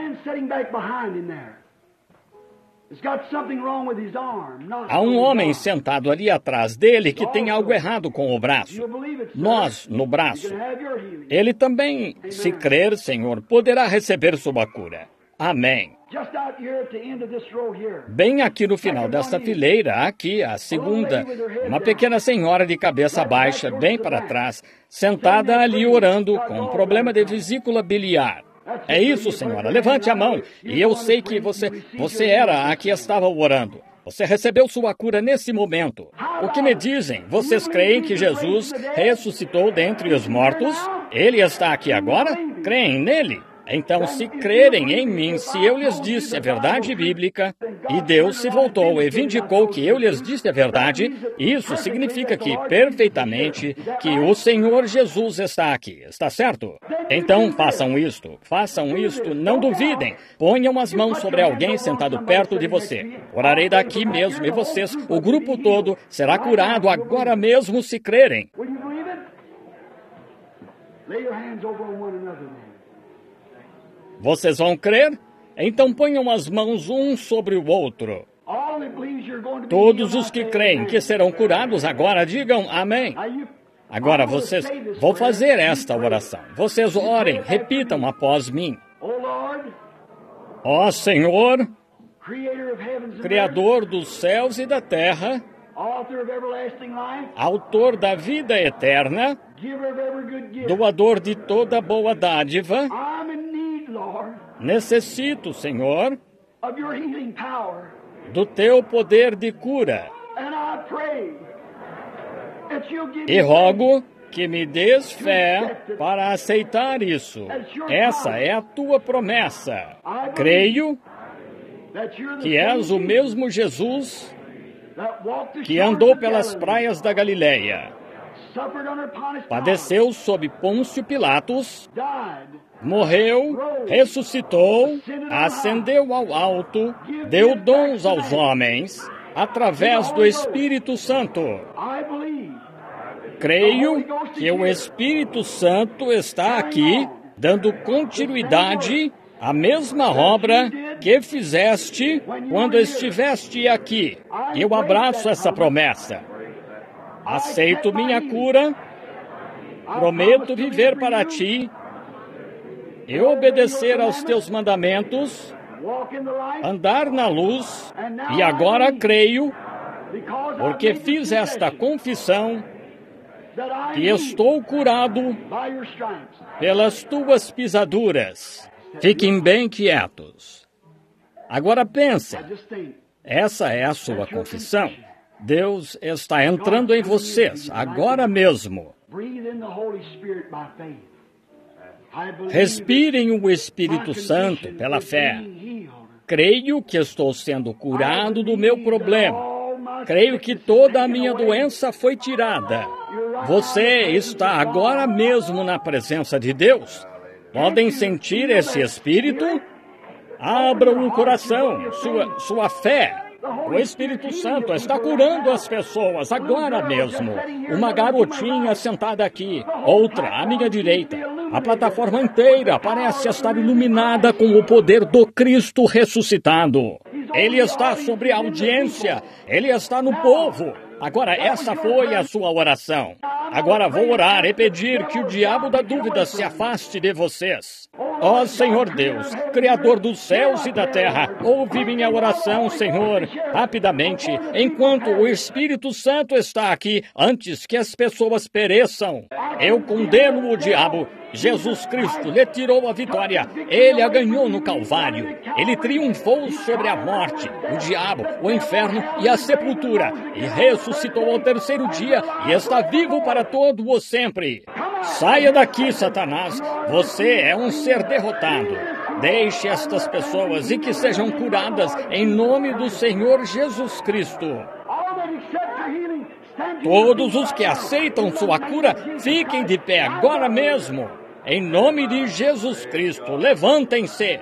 Speaker 1: Há um homem sentado ali atrás dele que tem algo errado com o braço. Nós, no braço. Ele também, se crer, Senhor, poderá receber sua cura. Amém. Bem aqui no final desta fileira, aqui, a segunda, uma pequena senhora de cabeça baixa, bem para trás, sentada ali orando com um problema de vesícula biliar. É isso, senhora. Levante a mão. E eu sei que você era a que estava orando. Você recebeu sua cura nesse momento. O que me dizem? Vocês creem que Jesus ressuscitou dentre os mortos? Ele está aqui agora? Creem nele? Então, se crerem em mim, se eu lhes disse a verdade bíblica, e Deus se voltou e vindicou que eu lhes disse a verdade, isso significa que, perfeitamente, que o Senhor Jesus está aqui. Está certo? Então, façam isto, não duvidem. Ponham as mãos sobre alguém sentado perto de você. Orarei daqui mesmo e vocês, o grupo todo, será curado agora mesmo se crerem. Vocês vão crer? Então ponham as mãos um sobre o outro. Todos os que creem que serão curados agora, digam amém. Agora vocês vão fazer esta oração. Vocês orem, repitam após mim. Ó Senhor, Criador dos céus e da terra, Autor da vida eterna, doador de toda boa dádiva, necessito, Senhor, do teu poder de cura. E rogo que me des fé para aceitar isso. Essa é a tua promessa. Creio que és o mesmo Jesus que andou pelas praias da Galileia, padeceu sob Pôncio Pilatos, morreu, ressuscitou, ascendeu ao alto, deu dons aos homens, através do Espírito Santo. Creio que o Espírito Santo está aqui, dando continuidade à mesma obra que fizeste quando estiveste aqui. Eu abraço essa promessa. Aceito minha cura, prometo viver para ti e obedecer aos teus mandamentos, andar na luz, e agora creio, porque fiz esta confissão, que estou curado pelas tuas pisaduras. Fiquem bem quietos. Agora pensem, essa é a sua confissão. Deus está entrando em vocês, agora mesmo. Respirem o Espírito Santo pela fé. Creio que estou sendo curado do meu problema. Creio que toda a minha doença foi tirada. Você está agora mesmo na presença de Deus. Podem sentir esse Espírito? Abram o coração, sua fé. O Espírito Santo está curando as pessoas agora mesmo. Uma garotinha sentada aqui, outra à minha direita. A plataforma inteira parece estar iluminada com o poder do Cristo ressuscitado. Ele está sobre a audiência, ele está no povo. Agora, essa foi a sua oração. Agora vou orar e pedir que o diabo da dúvida se afaste de vocês. Ó Senhor Deus, Criador dos céus e da terra, ouve minha oração, Senhor, rapidamente, enquanto o Espírito Santo está aqui, antes que as pessoas pereçam. Eu condeno o diabo. Jesus Cristo lhe tirou a vitória. Ele a ganhou no Calvário. Ele triunfou sobre a morte, o diabo, o inferno e a sepultura. E ressuscitou ao terceiro dia e está vivo para todo o sempre. Saia daqui, Satanás. Você é um ser derrotado. Deixe estas pessoas e que sejam curadas em nome do Senhor Jesus Cristo. Todos os que aceitam sua cura, fiquem de pé agora mesmo. Em nome de Jesus Cristo, levantem-se.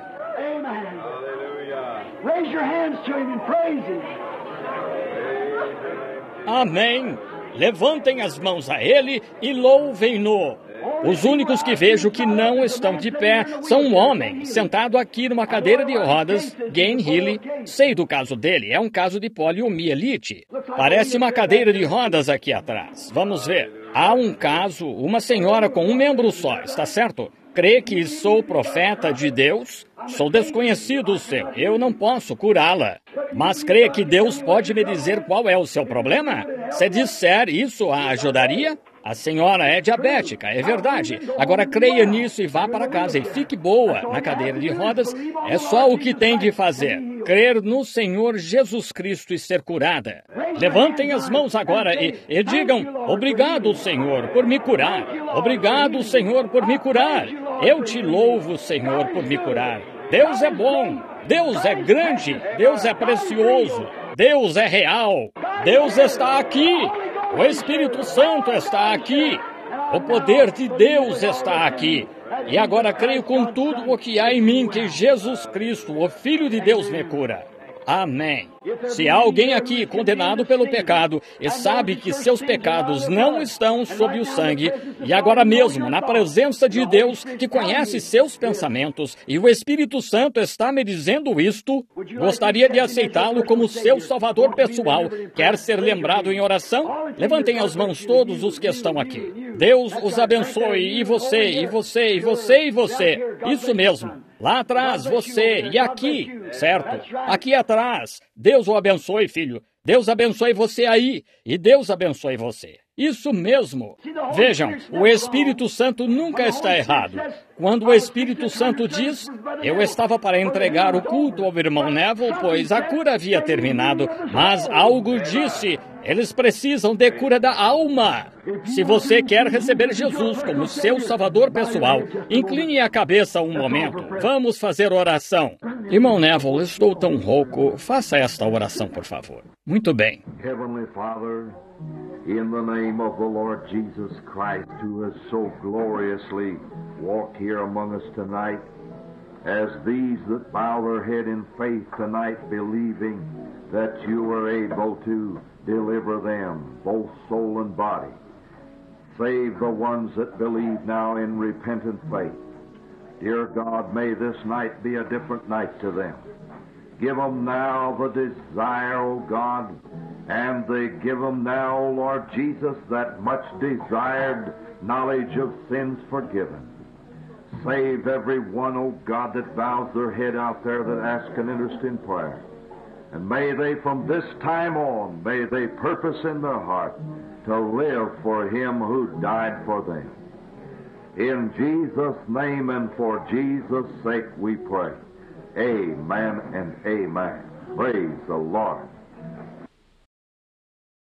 Speaker 1: Amém. Levantem as mãos a Ele e louvem-no. Os únicos que vejo que não estão de pé são um homem sentado aqui numa cadeira de rodas, Gain Healy. Sei do caso dele, é um caso de poliomielite. Parece uma cadeira de rodas aqui atrás. Vamos ver. Há um caso, uma senhora com um membro só, está certo? Crê que sou profeta de Deus? Sou desconhecido seu, eu não posso curá-la. Mas crê que Deus pode me dizer qual é o seu problema? Se disser isso, a ajudaria? A senhora é diabética, é verdade. Agora creia nisso e vá para casa e fique boa na cadeira de rodas. É só o que tem de fazer. Crer no Senhor Jesus Cristo e ser curada. Levantem as mãos agora e digam, obrigado, Senhor, por me curar. Obrigado, Senhor, por me curar. Eu te louvo, Senhor, por me curar. Deus é bom. Deus é grande. Deus é precioso. Deus é real. Deus está aqui. O Espírito Santo está aqui. O poder de Deus está aqui. E agora creio com tudo o que há em mim que Jesus Cristo, o Filho de Deus, me cura. Amém. Se há alguém aqui condenado pelo pecado e sabe que seus pecados não estão sob o sangue, e agora mesmo, na presença de Deus, que conhece seus pensamentos, e o Espírito Santo está me dizendo isto, gostaria de aceitá-lo como seu Salvador pessoal. Quer ser lembrado em oração? Levantem as mãos todos os que estão aqui. Deus os abençoe, e você, e você, e você, e você. Isso mesmo. Lá atrás, você, e aqui, certo? Aqui atrás. Deus o abençoe, filho. Deus abençoe você aí, e Deus abençoe você. Isso mesmo. Vejam, o Espírito Santo nunca está errado. Quando o Espírito Santo diz, eu estava para entregar o culto ao irmão Neville, pois a cura havia terminado, mas algo disse, eles precisam de cura da alma. Se você quer receber Jesus como seu Salvador pessoal, incline a cabeça um momento. Vamos fazer oração. Irmão Neville, estou tão rouco. Faça esta oração, por favor. Muito bem.
Speaker 3: Heavenly Father, in the name of the Lord Jesus Christ, who has so gloriously walked here among us tonight, as these that bow their head in faith tonight, believing that you are able to deliver them, both soul and body. Save the ones that believe now in repentant faith. Dear God, may this night be a different night to them. Give them now the desire, O God, and they give them now, O Lord Jesus, that much desired knowledge of sins forgiven. Save every one, O God, that bows their head out there that asks an interest in prayer. And may they from this time on, may they purpose in their heart to live for Him who died for them. In Jesus' name and for Jesus' sake we pray. Amen and amen. Praise the Lord.